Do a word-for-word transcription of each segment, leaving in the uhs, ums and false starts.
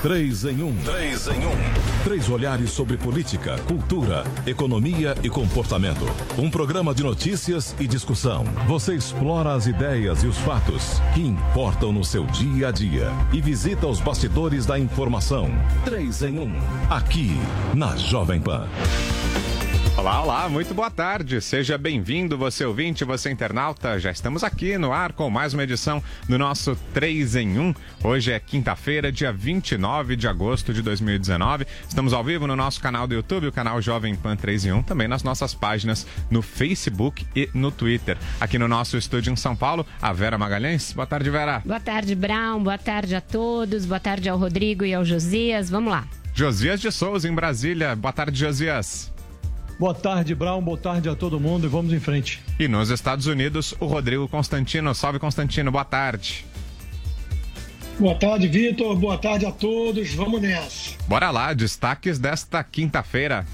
Três em um. Três em um. Três olhares sobre política, cultura, economia e comportamento. Um programa de notícias e discussão. Você explora as ideias e os fatos que importam no seu dia a dia e visita os bastidores da informação. Três em um. Aqui na Jovem Pan. Olá, olá, muito boa tarde. Seja bem-vindo, você ouvinte, você internauta. Já estamos aqui no ar com mais uma edição do nosso três em um. Hoje é quinta-feira, dia vinte e nove de agosto de dois mil e dezenove. Estamos ao vivo no nosso canal do YouTube, o canal Jovem Pan três em um, também nas nossas páginas no Facebook e no Twitter. Aqui no nosso estúdio em São Paulo, a Vera Magalhães. Boa tarde, Vera. Boa tarde, Brown. Boa tarde a todos. Boa tarde ao Rodrigo e ao Josias. Vamos lá. Josias de Souza, em Brasília. Boa tarde, Josias. Boa tarde, Brown. Boa tarde a todo mundo e vamos em frente. E nos Estados Unidos, o Rodrigo Constantino. Salve, Constantino. Boa tarde. Boa tarde, Vitor. Boa tarde a todos. Vamos nessa. Bora lá, destaques desta quinta-feira.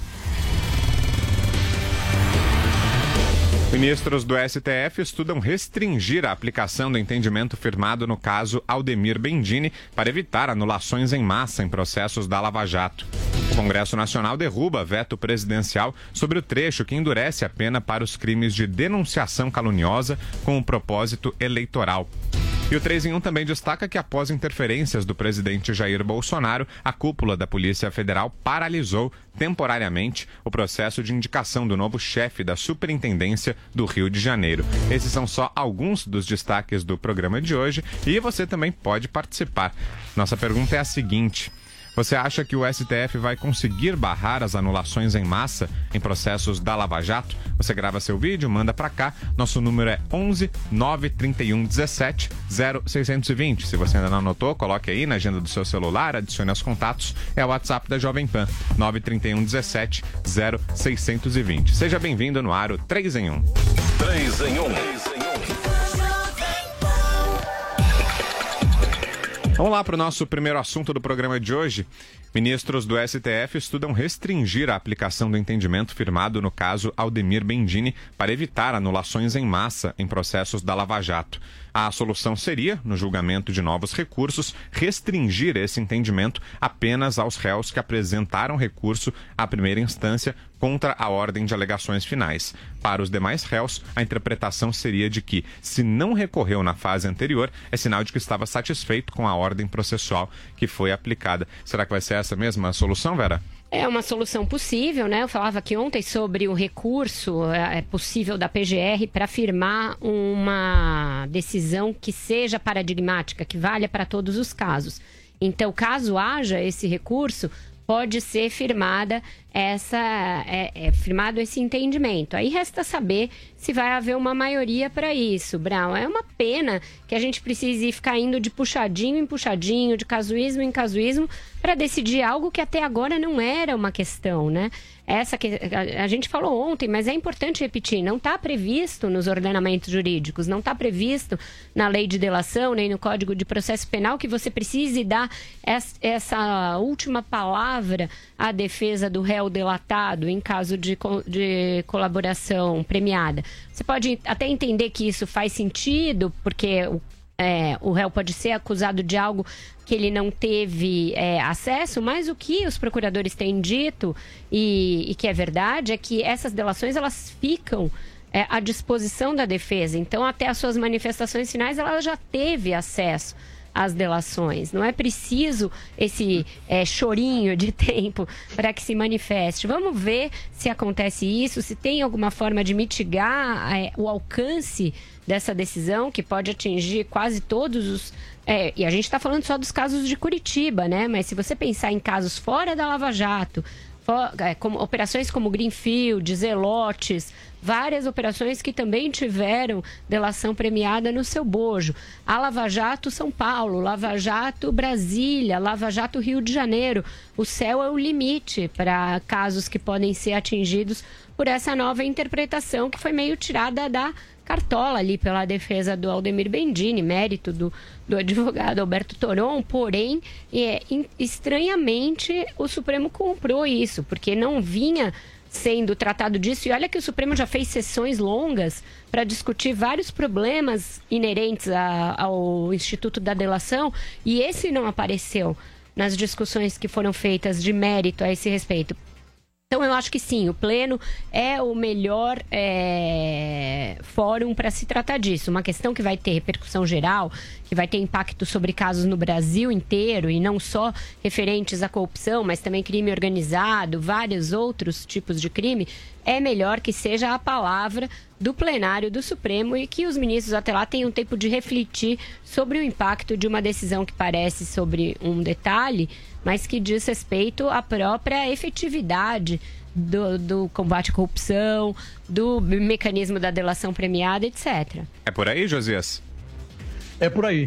Ministros do S T F estudam restringir a aplicação do entendimento firmado no caso Aldemir Bendini para evitar anulações em massa em processos da Lava Jato. O Congresso Nacional derruba veto presidencial sobre o trecho que endurece a pena para os crimes de denunciação caluniosa com o propósito eleitoral. E o três em um também destaca que, após interferências do presidente Jair Bolsonaro, a cúpula da Polícia Federal paralisou temporariamente o processo de indicação do novo chefe da Superintendência do Rio de Janeiro. Esses são só alguns dos destaques do programa de hoje e você também pode participar. Nossa pergunta é a seguinte: você acha que o S T F vai conseguir barrar as anulações em massa em processos da Lava Jato? Você grava seu vídeo, manda pra cá. Nosso número é onze nove trinta e um dezessete zero seiscentos e vinte. Se você ainda não anotou, coloque aí na agenda do seu celular, adicione aos contatos. É o WhatsApp da Jovem Pan, nove trinta e um dezessete zero seiscentos e vinte. Seja bem-vindo no ar, o três em um. três em um. Vamos lá para o nosso primeiro assunto do programa de hoje. Ministros do S T F estudam restringir a aplicação do entendimento firmado no caso Aldemir Bendini para evitar anulações em massa em processos da Lava Jato. A solução seria, no julgamento de novos recursos, restringir esse entendimento apenas aos réus que apresentaram recurso à primeira instância contra a ordem de alegações finais. Para os demais réus, a interpretação seria de que, se não recorreu na fase anterior, é sinal de que estava satisfeito com a ordem processual que foi aplicada. Será que vai ser essa mesma solução, Vera? É uma solução possível, né? Eu falava aqui ontem sobre o recurso é, possível da P G R para firmar uma decisão que seja paradigmática, que valha para todos os casos. Então, caso haja esse recurso, pode ser firmada essa, é, é, firmado esse entendimento. Aí resta saber se vai haver uma maioria para isso, Brown. É uma pena que a gente precise ficar indo de puxadinho em puxadinho, de casuísmo em casuísmo, para decidir algo que até agora não era uma questão, né? Essa que a, a gente falou ontem, mas é importante repetir, não está previsto nos ordenamentos jurídicos, não está previsto na lei de delação, nem no Código de Processo Penal que você precise dar essa, essa última palavra à defesa do réu delatado em caso de, de colaboração premiada. Você pode até entender que isso faz sentido, porque o, é, o réu pode ser acusado de algo que ele não teve é, acesso, mas o que os procuradores têm dito, e, e que é verdade, é que essas delações elas ficam é, à disposição da defesa. Então, até as suas manifestações finais, ela já teve acesso às delações. Não é preciso esse é, chorinho de tempo para que se manifeste. Vamos ver se acontece isso, se tem alguma forma de mitigar é, o alcance dessa decisão, que pode atingir quase todos os... É, e a gente está falando só dos casos de Curitiba, né? Mas se você pensar em casos fora da Lava Jato, for, é, como, operações como Greenfield, Zelotes, várias operações que também tiveram delação premiada no seu bojo. A Lava Jato São Paulo, Lava Jato Brasília, Lava Jato Rio de Janeiro. O céu é o limite para casos que podem ser atingidos por essa nova interpretação que foi meio tirada da cartola ali pela defesa do Aldemir Bendini, mérito do, do advogado Alberto Toron, porém, é, estranhamente, o Supremo comprou isso, porque não vinha sendo tratado disso. E olha que o Supremo já fez sessões longas para discutir vários problemas inerentes a, ao Instituto da Delação, e esse não apareceu nas discussões que foram feitas de mérito a esse respeito. Então, eu acho que sim, o Pleno é o melhor é, fórum para se tratar disso. Uma questão que vai ter repercussão geral, que vai ter impacto sobre casos no Brasil inteiro, e não só referentes à corrupção, mas também crime organizado, vários outros tipos de crime, é melhor que seja a palavra do plenário do Supremo e que os ministros até lá tenham tempo de refletir sobre o impacto de uma decisão que parece sobre um detalhe, mas que diz respeito à própria efetividade do, do combate à corrupção, do mecanismo da delação premiada, etcétera. É por aí, Josias? É por aí.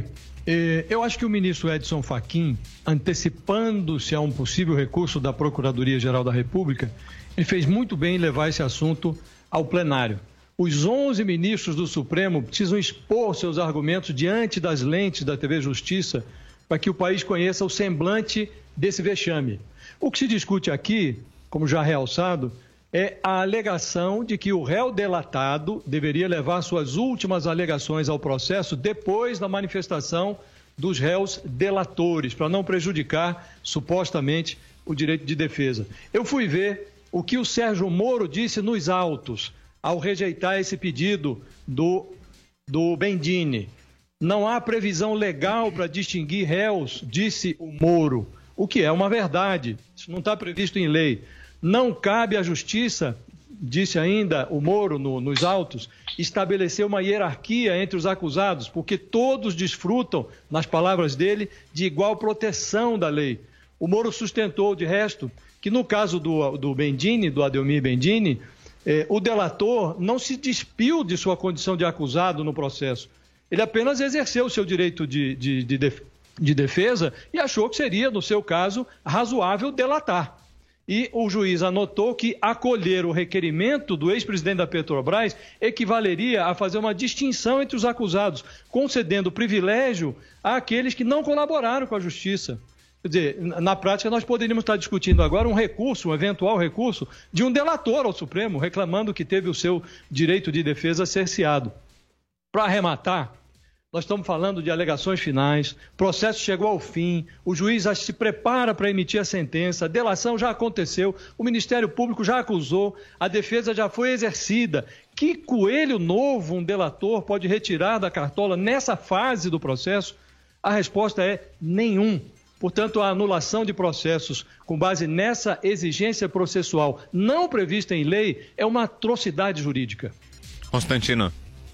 Eu acho que o ministro Edson Fachin, antecipando-se a um possível recurso da Procuradoria-Geral da República, ele fez muito bem em levar esse assunto ao plenário. Os onze ministros do Supremo precisam expor seus argumentos diante das lentes da T V Justiça para que o país conheça o semblante desse vexame. O que se discute aqui, como já realçado, é a alegação de que o réu delatado deveria levar suas últimas alegações ao processo depois da manifestação dos réus delatores, para não prejudicar, supostamente, o direito de defesa. Eu fui ver o que o Sérgio Moro disse nos autos ao rejeitar esse pedido do, do Bendini. Não há previsão legal para distinguir réus, disse o Moro, o que é uma verdade. Isso não está previsto em lei. Não cabe à Justiça, disse ainda o Moro no, nos autos, estabelecer uma hierarquia entre os acusados, porque todos desfrutam, nas palavras dele, de igual proteção da lei. O Moro sustentou, de resto, que no caso do, do Bendini, do Adelmir Bendini, eh, o delator não se despiu de sua condição de acusado no processo. Ele apenas exerceu o seu direito de, de, de, def, de defesa e achou que seria, no seu caso, razoável delatar. E o juiz anotou que acolher o requerimento do ex-presidente da Petrobras equivaleria a fazer uma distinção entre os acusados, concedendo privilégio àqueles que não colaboraram com a justiça. Quer dizer, na prática, nós poderíamos estar discutindo agora um recurso, um eventual recurso, de um delator ao Supremo, reclamando que teve o seu direito de defesa cerceado. Para arrematar, nós estamos falando de alegações finais, o processo chegou ao fim, o juiz já se prepara para emitir a sentença, a delação já aconteceu, o Ministério Público já acusou, a defesa já foi exercida. Que coelho novo um delator pode retirar da cartola nessa fase do processo? A resposta é nenhum. Portanto, a anulação de processos com base nessa exigência processual não prevista em lei é uma atrocidade jurídica. Constantino.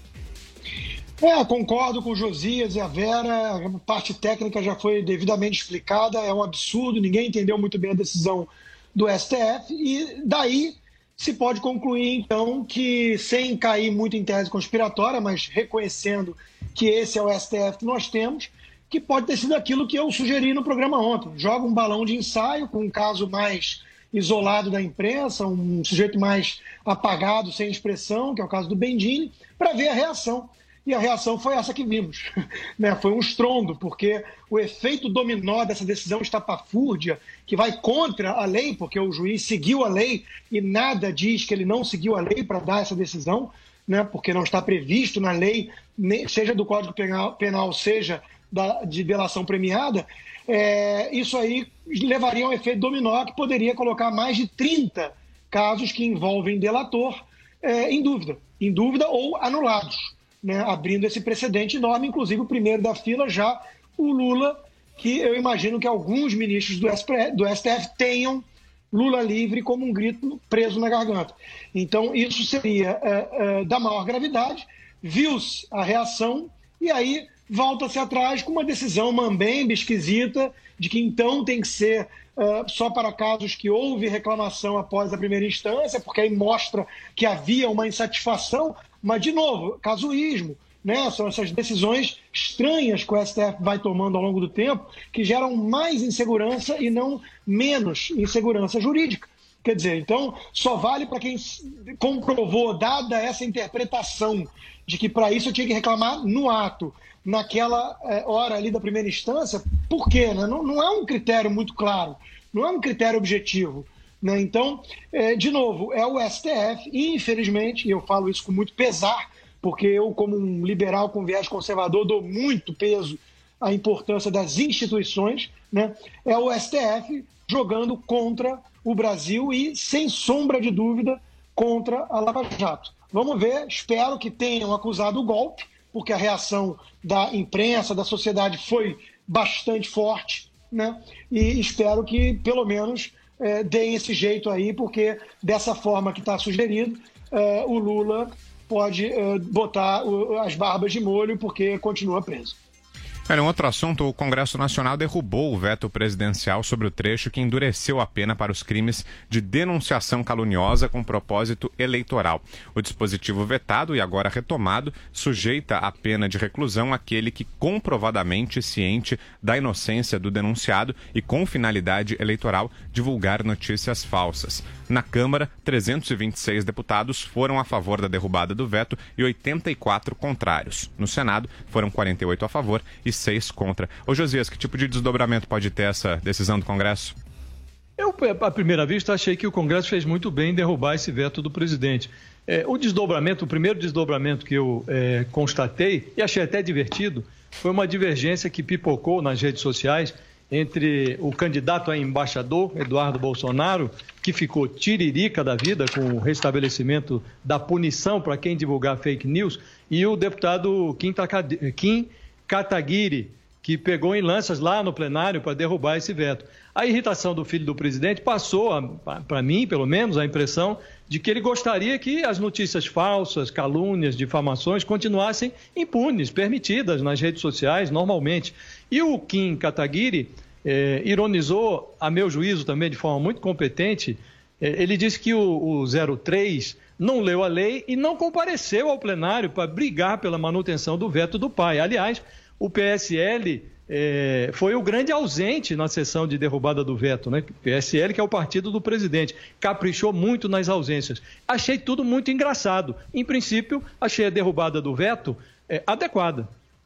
É, concordo com o Josias e a Vera, a parte técnica já foi devidamente explicada, é um absurdo, ninguém entendeu muito bem a decisão do S T F e daí se pode concluir então que, sem cair muito em tese conspiratória, mas reconhecendo que esse é o S T F que nós temos, que pode ter sido aquilo que eu sugeri no programa ontem, joga um balão de ensaio com um caso mais isolado da imprensa, um sujeito mais apagado, sem expressão, que é o caso do Bendini, para ver a reação. E a reação foi essa que vimos, né? Foi um estrondo, porque o efeito dominó dessa decisão estapafúrdia, que vai contra a lei, porque o juiz seguiu a lei e nada diz que ele não seguiu a lei para dar essa decisão, né? Porque não está previsto na lei, seja do Código Penal, penal seja da, de delação premiada, é, isso aí levaria a um efeito dominó que poderia colocar mais de trinta casos que envolvem delator é, em dúvida, em dúvida ou anulados. Né, abrindo esse precedente enorme, inclusive o primeiro da fila já, o Lula, que eu imagino que alguns ministros do S T F tenham Lula livre como um grito preso na garganta. Então isso seria é, é, da maior gravidade, viu-se a reação e aí volta-se atrás com uma decisão mambembe, esquisita, de que então tem que ser uh, só para casos que houve reclamação após a primeira instância, porque aí mostra que havia uma insatisfação. Mas, de novo, casuísmo, né? São essas decisões estranhas que o S T F vai tomando ao longo do tempo que geram mais insegurança e não menos insegurança jurídica. Quer dizer, então, só vale para quem comprovou, dada essa interpretação de que para isso eu tinha que reclamar no ato, naquela é, hora ali da primeira instância. Por quê? Né? Não, não é um critério muito claro, não é um critério objetivo. Né? Então, é, de novo, é o S T F, e infelizmente, e eu falo isso com muito pesar, porque eu, como um liberal com viés conservador, dou muito peso a importância das instituições, né? É o S T F jogando contra o Brasil e, sem sombra de dúvida, contra a Lava Jato. Vamos ver, espero que tenham acusado o golpe, porque a reação da imprensa, da sociedade foi bastante forte, né? E espero que, pelo menos, é, deem esse jeito aí, porque dessa forma que está sugerido, é, o Lula pode é, botar o, as barbas de molho, porque continua preso. Em outro assunto, o Congresso Nacional derrubou o veto presidencial sobre o trecho que endureceu a pena para os crimes de denunciação caluniosa com propósito eleitoral. O dispositivo vetado e agora retomado sujeita a pena de reclusão aquele que comprovadamente ciente da inocência do denunciado e com finalidade eleitoral divulgar notícias falsas. Na Câmara, trezentos e vinte e seis deputados foram a favor da derrubada do veto e oitenta e quatro contrários. No Senado, foram quarenta e oito a favor e seis contra. Ô Josias, que tipo de desdobramento pode ter essa decisão do Congresso? Eu, à primeira vista, achei que o Congresso fez muito bem em derrubar esse veto do presidente. É, o desdobramento, o primeiro desdobramento que eu é, constatei, e achei até divertido, foi uma divergência que pipocou nas redes sociais entre o candidato a embaixador, Eduardo Bolsonaro, que ficou tiririca da vida com o restabelecimento da punição para quem divulgar fake news, e o deputado Kim Kim Kataguiri, que pegou em lanças lá no plenário para derrubar esse veto. A irritação do filho do presidente passou, para mim, pelo menos, a impressão de que ele gostaria que as notícias falsas, calúnias, difamações continuassem impunes, permitidas nas redes sociais normalmente. E o Kim Kataguiri eh, ironizou, a meu juízo também de forma muito competente, eh, ele disse que o, o zero três não leu a lei e não compareceu ao plenário para brigar pela manutenção do veto do pai. Aliás, o P S L eh, foi o grande ausente na sessão de derrubada do veto, né? O P S L, que é o partido do presidente, caprichou muito nas ausências. Achei tudo muito engraçado. Em princípio, achei a derrubada do veto eh, adequada.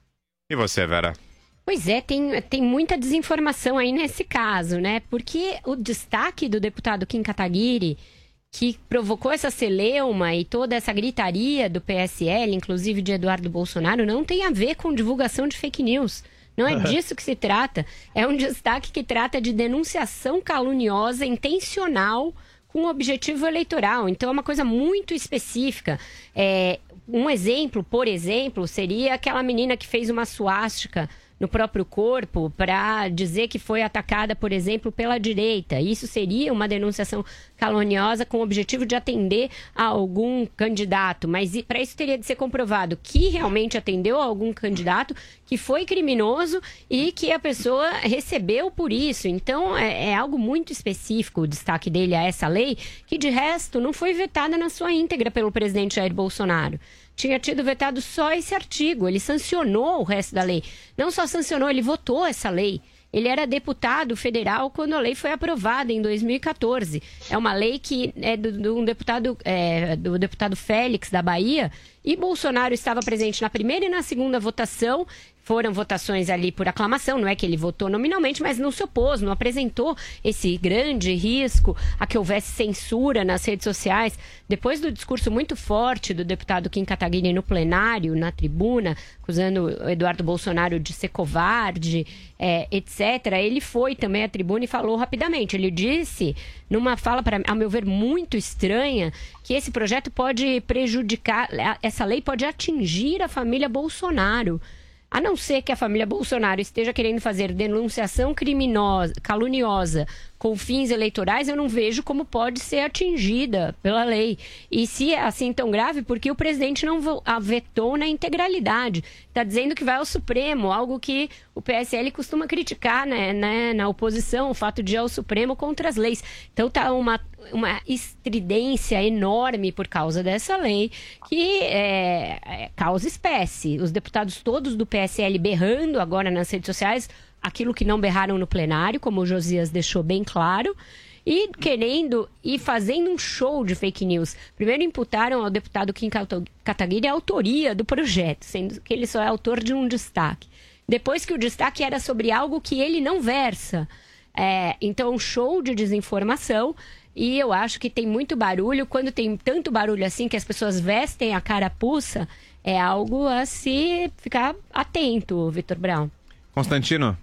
E você, Vera? Pois é, tem, tem muita desinformação aí nesse caso, né? Porque o destaque do deputado Kim Kataguiri, que provocou essa celeuma e toda essa gritaria do P S L, inclusive de Eduardo Bolsonaro, não tem a ver com divulgação de fake news. Não é disso que se trata. É um destaque que trata de denunciação caluniosa intencional com objetivo eleitoral. Então é uma coisa muito específica. É, um exemplo, por exemplo, seria aquela menina que fez uma suástica no próprio corpo para dizer que foi atacada, por exemplo, pela direita. Isso seria uma denunciação caluniosa com o objetivo de atender a algum candidato. Mas para isso teria de ser comprovado que realmente atendeu a algum candidato, que foi criminoso e que a pessoa recebeu por isso. Então, é, é algo muito específico o destaque dele a essa lei, que de resto não foi vetada na sua íntegra pelo presidente Jair Bolsonaro. Tinha tido vetado só esse artigo, ele sancionou o resto da lei. Não só sancionou, ele votou essa lei. Ele era deputado federal quando a lei foi aprovada em dois mil e quatorze. É uma lei que é do, do, um deputado, é, do deputado Félix, da Bahia, e Bolsonaro estava presente na primeira e na segunda votação. Foram votações ali por aclamação, não é que ele votou nominalmente, mas não se opôs, não apresentou esse grande risco a que houvesse censura nas redes sociais. Depois do discurso muito forte do deputado Kim Kataguiri no plenário, na tribuna, acusando o Eduardo Bolsonaro de ser covarde, é, etcétera, ele foi também à tribuna e falou rapidamente. Ele disse, numa fala, para, a meu ver, muito estranha, que esse projeto pode prejudicar, essa lei pode atingir a família Bolsonaro. A não ser que a família Bolsonaro esteja querendo fazer denunciação criminosa, caluniosa com fins eleitorais, eu não vejo como pode ser atingida pela lei. E se é assim tão grave, porque o presidente não a vetou na integralidade. Está dizendo que vai ao Supremo, algo que o P S L costuma criticar, né, né, na oposição, o fato de ir ao Supremo contra as leis. Então está uma, uma estridência enorme por causa dessa lei, que é, é, causa espécie. Os deputados todos do P S L berrando agora nas redes sociais, aquilo que não berraram no plenário, como o Josias deixou bem claro, e querendo e fazendo um show de fake news. Primeiro imputaram ao deputado Kim Kataguiri a autoria do projeto, sendo que ele só é autor de um destaque. Depois que o destaque era sobre algo que ele não versa. É, então, um show de desinformação, e eu acho que tem muito barulho. Quando tem tanto barulho assim que as pessoas vestem a carapuça, é algo a se ficar atento, Vitor Brown. Constantino.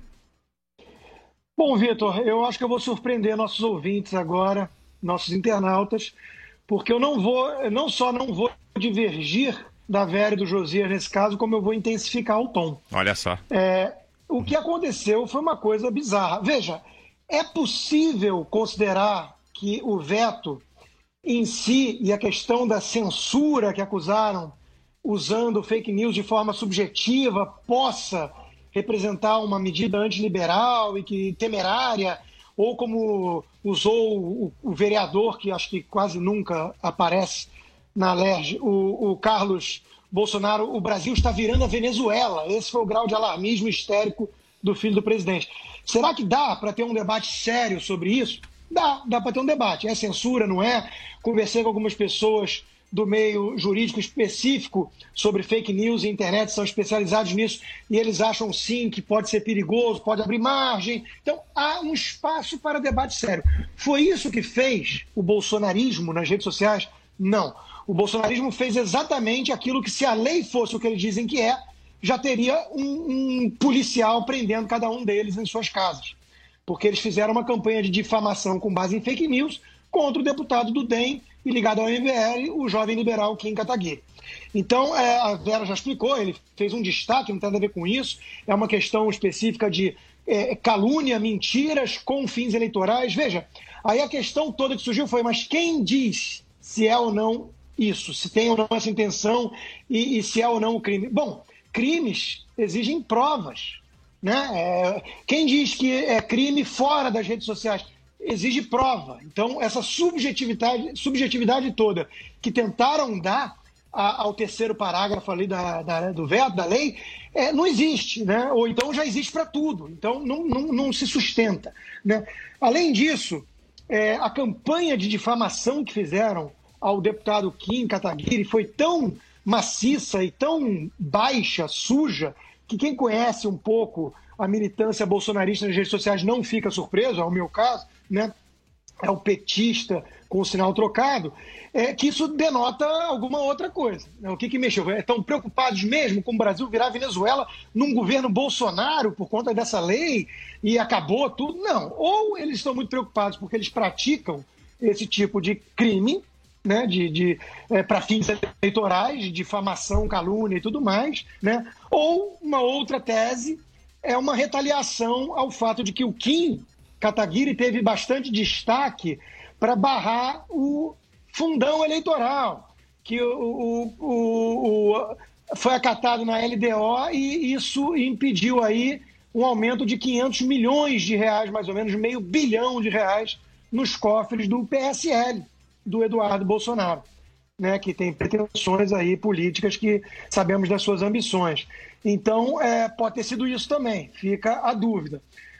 Bom, Vitor, eu acho que eu vou surpreender nossos ouvintes agora, nossos internautas, porque eu não vou, não só não vou divergir da Vera e do Josias nesse caso, como eu vou intensificar o tom. Olha só. É, o que aconteceu foi uma coisa bizarra. Veja, é possível considerar que o veto em si e a questão da censura que acusaram, usando fake news de forma subjetiva, possa representar uma medida antiliberal e que temerária, ou como usou o, o vereador, que acho que quase nunca aparece na L E R J, o, o Carlos Bolsonaro, o Brasil está virando a Venezuela. Esse foi o grau de alarmismo histérico do filho do presidente. Será que dá para ter um debate sério sobre isso? Dá, dá para ter um debate. É censura, não é? Conversei com algumas pessoas do meio jurídico específico sobre fake news e internet, são especializados nisso, e eles acham sim que pode ser perigoso, pode abrir margem. Então, há um espaço para debate sério. Foi isso que fez o bolsonarismo nas redes sociais? Não. O bolsonarismo fez exatamente aquilo que, se a lei fosse o que eles dizem que é, já teria um, um policial prendendo cada um deles em suas casas. Porque eles fizeram uma campanha de difamação com base em fake news contra o deputado do D E M e ligado ao M B L, o jovem liberal Kim Kataguiri. Então, é, a Vera já explicou, ele fez um destaque, não tem nada a ver com isso, é uma questão específica de é, calúnia, mentiras com fins eleitorais. Veja, aí a questão toda que surgiu foi, mas quem diz se é ou não isso, se tem ou não essa intenção e, e se é ou não o crime? Bom, crimes exigem provas, né? É, quem diz que é crime fora das redes sociais exige prova. Então, essa subjetividade, subjetividade toda que tentaram dar a, ao terceiro parágrafo ali da, da, do veto, da lei, é, não existe, né? Ou então já existe para tudo. Então, não, não, não se sustenta, né? Além disso, é, a campanha de difamação que fizeram ao deputado Kim Kataguiri foi tão maciça e tão baixa, suja, que quem conhece um pouco a militância bolsonarista nas redes sociais não fica surpreso, é o meu caso, né? É o petista com o sinal trocado, é que isso denota alguma outra coisa. Né? O que, que mexeu? Estão preocupados mesmo com o Brasil virar Venezuela num governo Bolsonaro por conta dessa lei e acabou tudo? Não. Ou eles estão muito preocupados porque eles praticam esse tipo de crime, né, de, de, é, para fins eleitorais, de difamação, calúnia e tudo mais, né? Ou uma outra tese é uma retaliação ao fato de que o Kim Kataguiri teve bastante destaque para barrar o fundão eleitoral, que o, o, o, o, foi acatado na L D O e isso impediu aí um aumento de quinhentos milhões de reais, mais ou menos meio bilhão de reais, nos cofres do P S L, do Eduardo Bolsonaro, né, que tem pretensões aí políticas que sabemos das suas ambições. Então, é, pode ter sido isso também, fica a dúvida.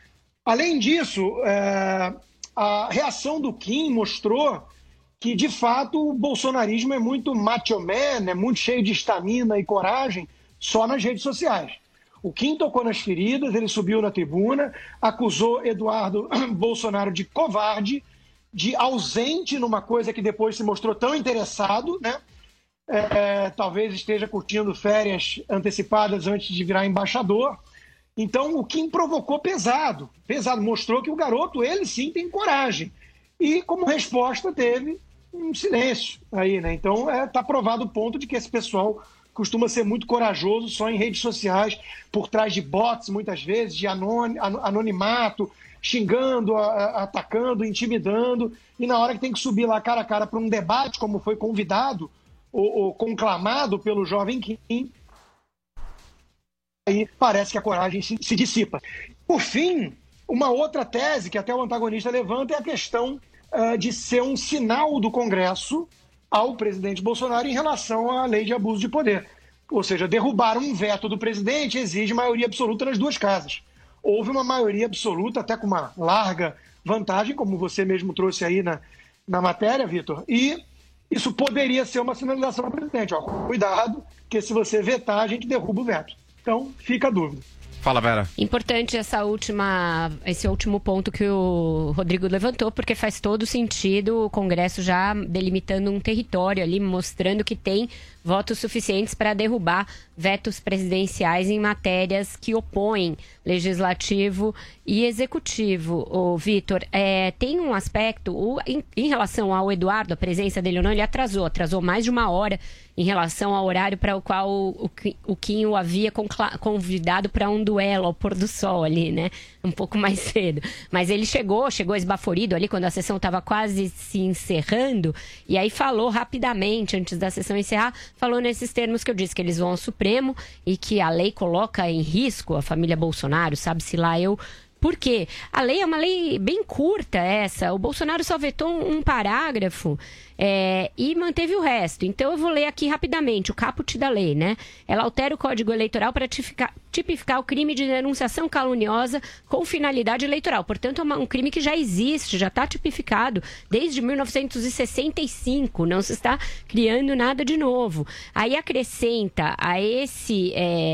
Além disso, é, a reação do Kim mostrou que, de fato, o bolsonarismo é muito macho man, é muito cheio de estamina e coragem só nas redes sociais. O Kim tocou nas feridas, ele subiu na tribuna, acusou Eduardo Bolsonaro de covarde, de ausente numa coisa que depois se mostrou tão interessado, né? É, talvez esteja curtindo férias antecipadas antes de virar embaixador. Então, o Kim provocou pesado, pesado, mostrou que o garoto, ele sim, tem coragem. E, como resposta, teve um silêncio aí, né? Então, está é, provado o ponto de que esse pessoal costuma ser muito corajoso só em redes sociais, por trás de bots, muitas vezes, de anonimato, xingando, atacando, intimidando, e na hora que tem que subir lá cara a cara para um debate, como foi convidado ou, ou conclamado pelo jovem Kim, aí parece que a coragem se, se dissipa. Por fim, uma outra tese que até o antagonista levanta é a questão uh, de ser um sinal do Congresso ao presidente Bolsonaro em relação à lei de abuso de poder. Ou seja, derrubar um veto do presidente exige maioria absoluta nas duas casas. Houve uma maioria absoluta, até com uma larga vantagem, como você mesmo trouxe aí na, na matéria, Vitor, e isso poderia ser uma sinalização ao presidente. Ó, cuidado, que se você vetar, a gente derruba o veto. Então, fica a dúvida. Fala, Vera. Importante essa última, esse último ponto que o Rodrigo levantou, porque faz todo sentido o Congresso já delimitando um território ali, mostrando que tem votos suficientes para derrubar vetos presidenciais em matérias que opõem legislativo e executivo. O Vitor, é, tem um aspecto, o, em, em relação ao Eduardo, a presença dele ou não, ele atrasou, atrasou mais de uma hora em relação ao horário para o qual o, o, o Kim o havia convidado para um duelo ao pôr do sol ali, né? Um pouco mais cedo. Mas ele chegou, chegou esbaforido ali quando a sessão estava quase se encerrando, e aí falou rapidamente, antes da sessão encerrar, falou nesses termos que eu disse, que eles vão ao Supremo e que a lei coloca em risco a família Bolsonaro, sabe-se lá eu... Por quê? A lei é uma lei bem curta essa. O Bolsonaro só vetou um parágrafo é, e manteve o resto. Então eu vou ler aqui rapidamente o caput da lei, né? Ela altera o Código Eleitoral para tipificar, tipificar o crime de denunciação caluniosa com finalidade eleitoral. Portanto, é uma, um crime que já existe, já está tipificado desde mil novecentos e sessenta e cinco. Não se está criando nada de novo. Aí acrescenta a esse,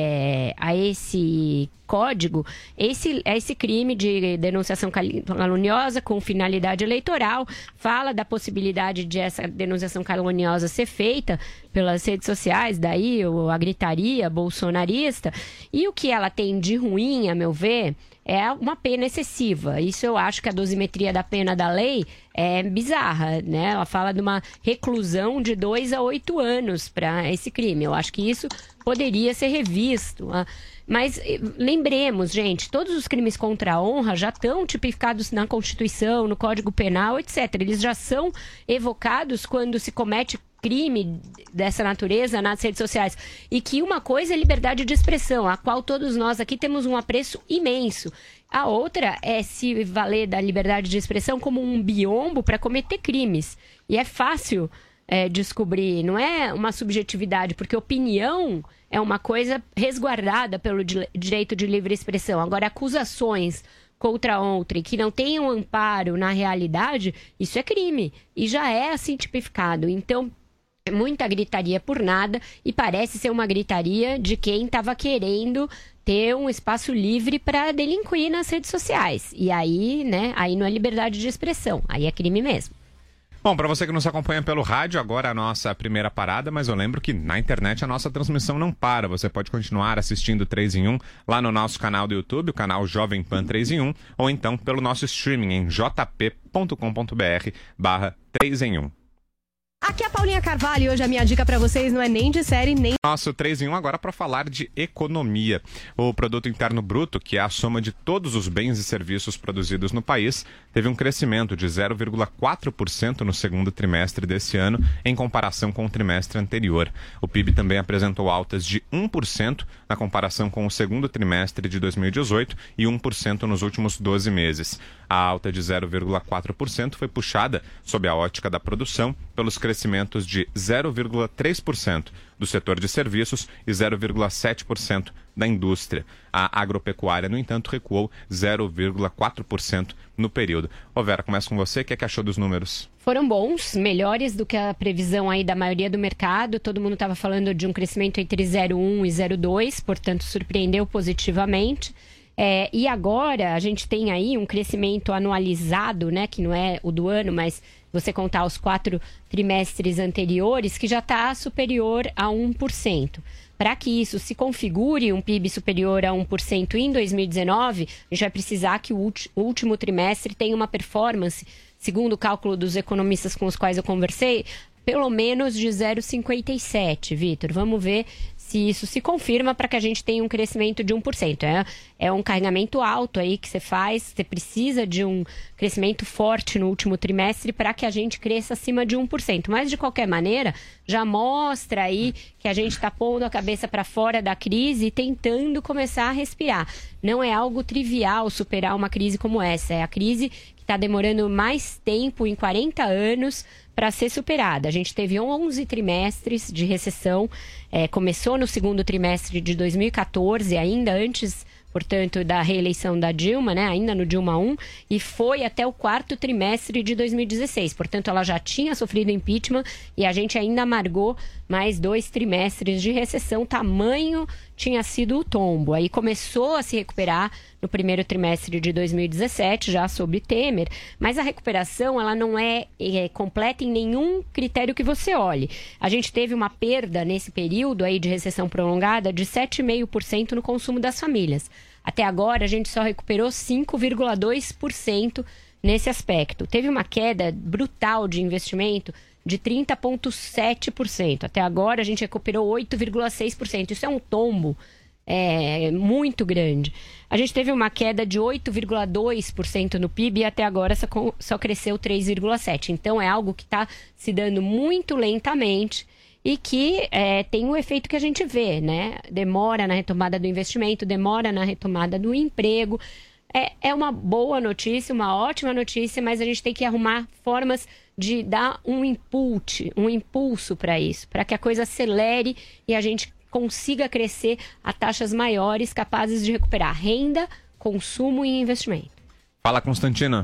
é, a esse código esse, esse crime de denunciação caluniosa com finalidade eleitoral, fala da possibilidade de essa denunciação caluniosa ser feita pelas redes sociais, daí a gritaria bolsonarista, e o que ela tem de ruim, a meu ver, é uma pena excessiva. Isso eu acho que a dosimetria da pena da lei é bizarra, né? Ela fala de uma reclusão de dois a oito anos para esse crime. Eu acho que isso poderia ser revisto. Mas lembremos, gente, todos os crimes contra a honra já estão tipificados na Constituição, no Código Penal, etcétera. Eles já são evocados quando se comete crime dessa natureza nas redes sociais. E que uma coisa é liberdade de expressão, a qual todos nós aqui temos um apreço imenso. A outra é se valer da liberdade de expressão como um biombo para cometer crimes. E é fácil é, descobrir, não é uma subjetividade, porque opinião é uma coisa resguardada pelo direito de livre expressão. Agora, acusações contra outra que não tenham amparo na realidade, isso é crime. E já é assim tipificado. Então, muita gritaria por nada, e parece ser uma gritaria de quem estava querendo ter um espaço livre para delinquir nas redes sociais. E aí, né, aí não é liberdade de expressão, aí é crime mesmo. Bom, para você que nos acompanha pelo rádio, agora a nossa primeira parada, mas eu lembro que na internet a nossa transmissão não para. Você pode continuar assistindo três em um lá no nosso canal do YouTube, o canal Jovem Pan três em um, ou então pelo nosso streaming em jp ponto com ponto br barra três em um. Aqui é a Paulinha Carvalho e hoje a minha dica para vocês não é nem de série, nem... Nosso três em um agora para falar de economia. O Produto Interno Bruto, que é a soma de todos os bens e serviços produzidos no país, teve um crescimento de zero vírgula quatro por cento no segundo trimestre desse ano, em comparação com o trimestre anterior. O P I B também apresentou altas de um por cento na comparação com o segundo trimestre de dois mil e dezoito e um por cento nos últimos doze meses. A alta de zero vírgula quatro por cento foi puxada, sob a ótica da produção, pelos crescimentos de zero vírgula três por cento do setor de serviços e zero vírgula sete por cento da indústria. A agropecuária, no entanto, recuou zero vírgula quatro por cento no período. Ô Vera, começa com você. O que é que achou dos números? Foram bons, melhores do que a previsão aí da maioria do mercado. Todo mundo estava falando de um crescimento entre zero vírgula um e zero vírgula dois, portanto, surpreendeu positivamente. É, e agora a gente tem aí um crescimento anualizado, né, que não é o do ano, mas você contar os quatro trimestres anteriores, que já está superior a um por cento. Para que isso se configure um P I B superior a um por cento em dois mil e dezenove, a gente vai precisar que o último trimestre tenha uma performance, segundo o cálculo dos economistas com os quais eu conversei, pelo menos de zero vírgula cinquenta e sete, Vitor. Vamos ver se isso se confirma para que a gente tenha um crescimento de um por cento. É, é um carregamento alto aí que você faz, você precisa de um crescimento forte no último trimestre para que a gente cresça acima de um por cento. Mas, de qualquer maneira, já mostra aí que a gente está pondo a cabeça para fora da crise e tentando começar a respirar. Não é algo trivial superar uma crise como essa. É a crise que está demorando mais tempo, em quarenta anos, para ser superada. A gente teve onze trimestres de recessão, é, começou no segundo trimestre de dois mil e quatorze, ainda antes, portanto, da reeleição da Dilma, né, ainda no Dilma um, e foi até o quarto trimestre de dois mil e dezesseis. Portanto, ela já tinha sofrido impeachment e a gente ainda amargou mais dois trimestres de recessão, tamanho tinha sido o tombo. Aí começou a se recuperar no primeiro trimestre de dois mil e dezessete, já sob Temer, mas a recuperação ela não é, é completa em nenhum critério que você olhe. A gente teve uma perda nesse período aí de recessão prolongada de sete vírgula cinco por cento no consumo das famílias. Até agora, a gente só recuperou cinco vírgula dois por cento nesse aspecto. Teve uma queda brutal de investimento de trinta vírgula sete por cento. Até agora, a gente recuperou oito vírgula seis por cento. Isso é um tombo é, muito grande. A gente teve uma queda de oito vírgula dois por cento no P I B e até agora só, só cresceu três vírgula sete por cento. Então, é algo que está se dando muito lentamente e que é, tem o efeito que a gente vê, né? Demora na retomada do investimento, demora na retomada do emprego. É, é uma boa notícia, uma ótima notícia, mas a gente tem que arrumar formas de dar um input, um impulso para isso, para que a coisa acelere e a gente consiga crescer a taxas maiores, capazes de recuperar renda, consumo e investimento. Fala, Constantino.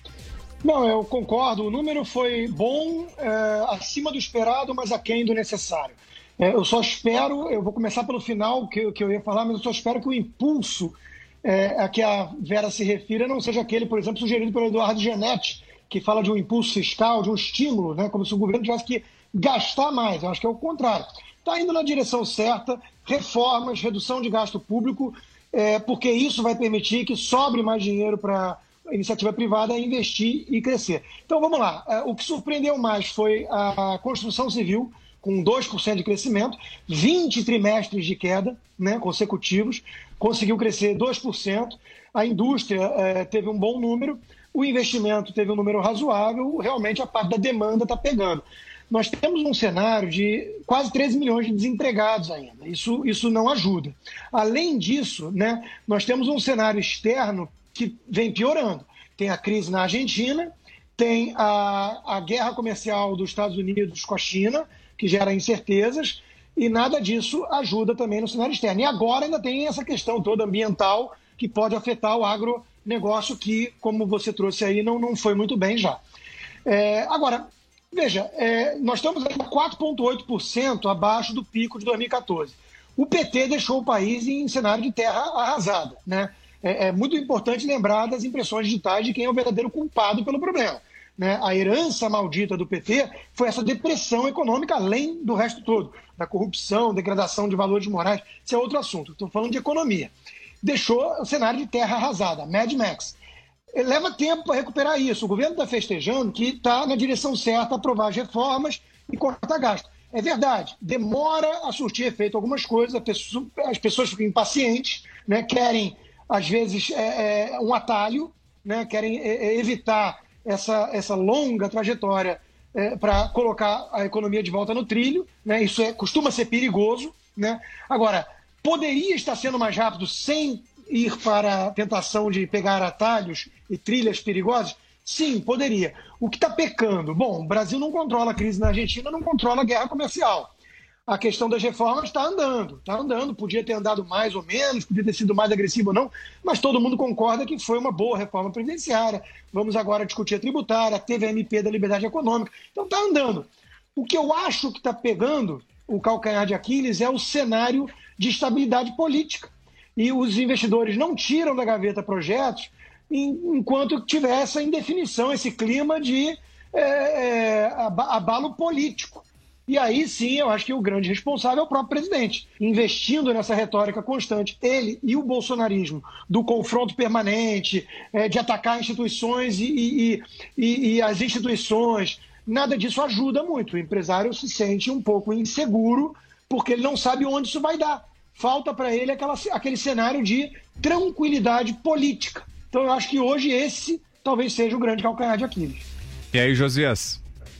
Não, eu concordo. O número foi bom, é, acima do esperado, mas aquém do necessário. É, eu só espero, eu vou começar pelo final, que, que eu ia falar, mas eu só espero que o impulso é, a que a Vera se refira não seja aquele, por exemplo, sugerido pelo Eduardo Genetti, que fala de um impulso fiscal, de um estímulo, né, como se o governo tivesse que gastar mais. Eu acho que é o contrário. Está indo na direção certa, reformas, redução de gasto público, é, porque isso vai permitir que sobre mais dinheiro para a iniciativa privada investir e crescer. Então, vamos lá. É, o que surpreendeu mais foi a construção civil, com dois por cento de crescimento, vinte trimestres de queda, né, consecutivos, conseguiu crescer dois por cento. A indústria é, teve um bom número, o investimento teve um número razoável, realmente a parte da demanda está pegando. Nós temos um cenário de quase treze milhões de desempregados ainda. Isso, isso não ajuda. Além disso, né, nós temos um cenário externo que vem piorando. Tem a crise na Argentina, tem a, a guerra comercial dos Estados Unidos com a China, que gera incertezas, e nada disso ajuda também no cenário externo. E agora ainda tem essa questão toda ambiental que pode afetar o agronegócio, que, como você trouxe aí, não, não foi muito bem já. É, agora, veja, é, nós estamos quatro vírgula oito por cento abaixo do pico de dois mil e quatorze. O P T deixou o país em cenário de terra arrasada, né? É, é muito importante lembrar das impressões digitais de quem é o verdadeiro culpado pelo problema, né? A herança maldita do P T foi essa depressão econômica, além do resto todo, da corrupção, degradação de valores morais. Isso é outro assunto. Estou falando de economia. Deixou o cenário de terra arrasada, Mad Max. Leva tempo para recuperar isso. O governo está festejando que está na direção certa, aprovar as reformas e cortar gasto. É verdade, demora a surtir efeito algumas coisas, as pessoas ficam impacientes, né? Querem, às vezes, é, é, um atalho, né? Querem é, evitar essa, essa longa trajetória é, para colocar a economia de volta no trilho, né? Isso é, costuma ser perigoso, né? Agora, poderia estar sendo mais rápido sem ir para a tentação de pegar atalhos e trilhas perigosas? Sim, poderia. O que está pecando? Bom, o Brasil não controla a crise na Argentina, não controla a guerra comercial. A questão das reformas está andando, está andando, podia ter andado mais ou menos, podia ter sido mais agressivo ou não, mas todo mundo concorda que foi uma boa reforma previdenciária. Vamos agora discutir a tributária, teve a M P da liberdade econômica, então está andando. O que eu acho que está pegando o calcanhar de Aquiles é o cenário de estabilidade política. E os investidores não tiram da gaveta projetos enquanto tiver essa indefinição, esse clima de é, é, abalo político. E aí sim, eu acho que o grande responsável é o próprio presidente, investindo nessa retórica constante, ele e o bolsonarismo, do confronto permanente, é, de atacar instituições e, e, e, e as instituições. Nada disso ajuda muito. O empresário se sente um pouco inseguro porque ele não sabe onde isso vai dar. Falta para ele aquela, aquele cenário de tranquilidade política. Então eu acho que hoje esse talvez seja o grande calcanhar de Aquiles. E aí, Josias?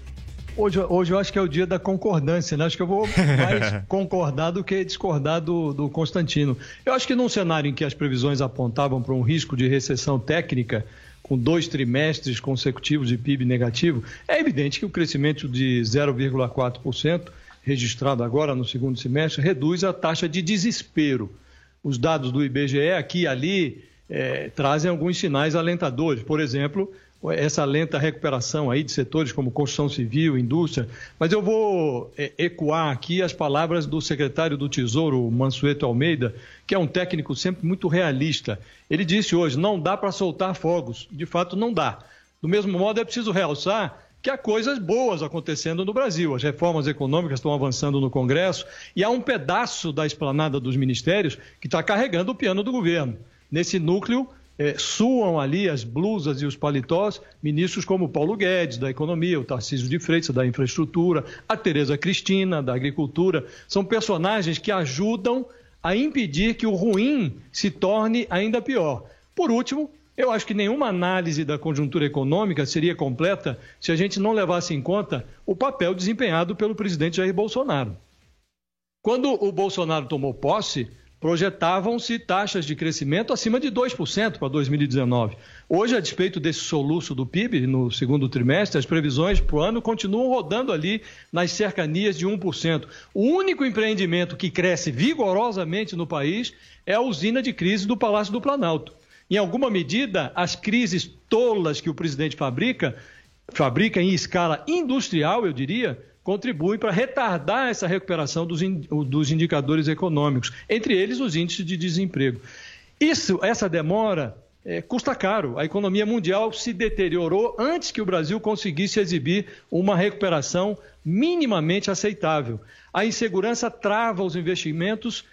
Hoje, hoje eu acho que é o dia da concordância, né? Acho que eu vou mais concordar do que discordar do, do Constantino. Eu acho que num cenário em que as previsões apontavam para um risco de recessão técnica, com dois trimestres consecutivos de P I B negativo, é evidente que o crescimento de zero vírgula quatro por cento, registrado agora no segundo semestre, reduz a taxa de desespero. Os dados do I B G E aqui e ali é, trazem alguns sinais alentadores. Por exemplo, essa lenta recuperação aí de setores como construção civil, indústria. Mas eu vou é, ecoar aqui as palavras do secretário do Tesouro, Mansueto Almeida, que é um técnico sempre muito realista. Ele disse hoje, não dá para soltar fogos. De fato, não dá. Do mesmo modo, é preciso realçar que há coisas boas acontecendo no Brasil. As reformas econômicas estão avançando no Congresso e há um pedaço da esplanada dos ministérios que está carregando o piano do governo. nesse núcleo é, suam ali as blusas e os paletós ministros como Paulo Guedes, da Economia, o Tarcísio de Freitas, da Infraestrutura, a Tereza Cristina, da Agricultura. São personagens que ajudam a impedir que o ruim se torne ainda pior. Por último, eu acho que nenhuma análise da conjuntura econômica seria completa se a gente não levasse em conta o papel desempenhado pelo presidente Jair Bolsonaro. Quando o Bolsonaro tomou posse, projetavam-se taxas de crescimento acima de dois por cento para dois mil e dezenove. Hoje, a despeito desse soluço do P I B no segundo trimestre, as previsões para o ano continuam rodando ali nas cercanias de um por cento. O único empreendimento que cresce vigorosamente no país é a usina de crise do Palácio do Planalto. Em alguma medida, as crises tolas que o presidente fabrica, fabrica em escala industrial, eu diria, contribuem para retardar essa recuperação dos, in, dos indicadores econômicos, entre eles os índices de desemprego. Isso, essa demora é, custa caro. A economia mundial se deteriorou antes que o Brasil conseguisse exibir uma recuperação minimamente aceitável. A insegurança trava os investimentos.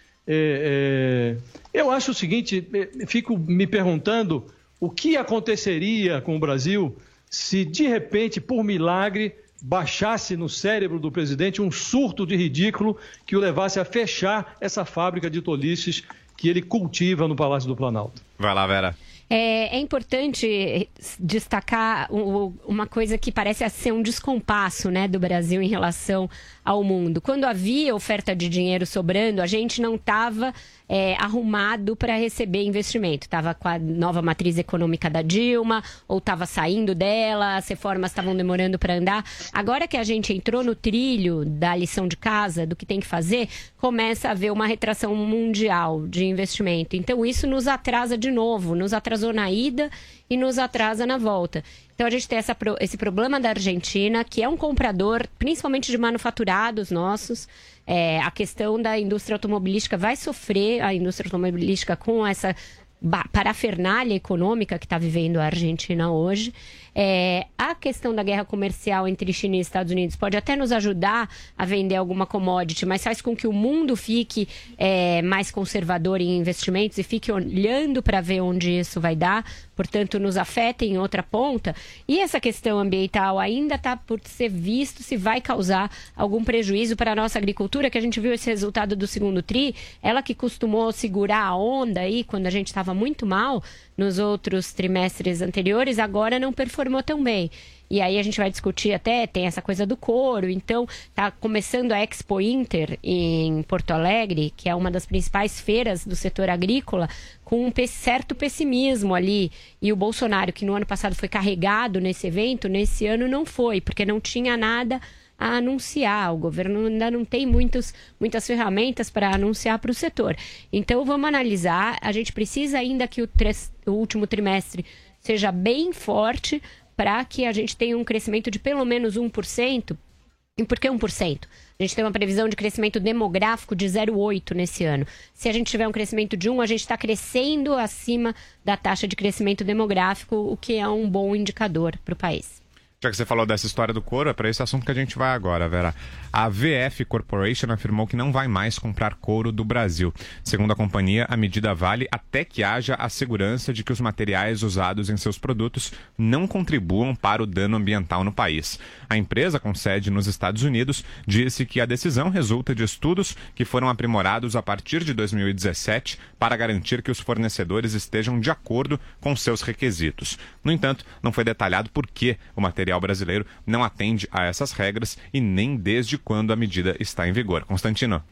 É, é, eu acho o seguinte, fico me perguntando o que aconteceria com o Brasil se, de repente, por milagre, baixasse no cérebro do presidente um surto de ridículo que o levasse a fechar essa fábrica de tolices que ele cultiva no Palácio do Planalto. Vai lá, Vera. É, é importante destacar uma coisa que parece ser um descompasso, né, do Brasil em relação ao mundo. Quando havia oferta de dinheiro sobrando, a gente não estava é, arrumado para receber investimento. Estava com a nova matriz econômica da Dilma, ou estava saindo dela, as reformas estavam demorando para andar. Agora que a gente entrou no trilho da lição de casa, do que tem que fazer, começa a haver uma retração mundial de investimento. Então isso nos atrasa de novo, nos atrasou na ida e nos atrasa na volta. Então a gente tem essa, esse problema da Argentina, que é um comprador, principalmente de manufaturados nossos. É, a questão da indústria automobilística vai sofrer, a indústria automobilística, com essa parafernália econômica que está vivendo a Argentina hoje. É, a questão da guerra comercial entre China e Estados Unidos pode até nos ajudar a vender alguma commodity, mas faz com que o mundo fique é, mais conservador em investimentos e fique olhando para ver onde isso vai dar, portanto nos afeta em outra ponta. E essa questão ambiental ainda está por ser visto se vai causar algum prejuízo para a nossa agricultura, que a gente viu esse resultado do segundo tri, ela que costumou segurar a onda aí quando a gente estava muito mal nos outros trimestres anteriores, agora não performou tão bem. E aí a gente vai discutir até, tem essa coisa do couro, então está começando a Expo Inter em Porto Alegre, que é uma das principais feiras do setor agrícola, com um certo pessimismo ali. E o Bolsonaro, que no ano passado foi carregado nesse evento, nesse ano não foi, porque não tinha nada a anunciar. O governo ainda não tem muitos, muitas ferramentas para anunciar para o setor. Então vamos analisar, a gente precisa ainda que o, tres, o último trimestre seja bem forte para que a gente tenha um crescimento de pelo menos um por cento. E por que um por cento? A gente tem uma previsão de crescimento demográfico de zero vírgula oito por cento nesse ano. Se a gente tiver um crescimento de um por cento, a gente está crescendo acima da taxa de crescimento demográfico, o que é um bom indicador para o país. Já que você falou dessa história do couro, é para esse assunto que a gente vai agora, Vera. A V F Corporation afirmou que não vai mais comprar couro do Brasil. Segundo a companhia, a medida vale até que haja a segurança de que os materiais usados em seus produtos não contribuam para o dano ambiental no país. A empresa, com sede nos Estados Unidos, disse que a decisão resulta de estudos que foram aprimorados a partir de dois mil e dezessete para garantir que os fornecedores estejam de acordo com seus requisitos. No entanto, não foi detalhado por que o material brasileiro não atende a essas regras e nem desde quando a medida está em vigor. Constantino.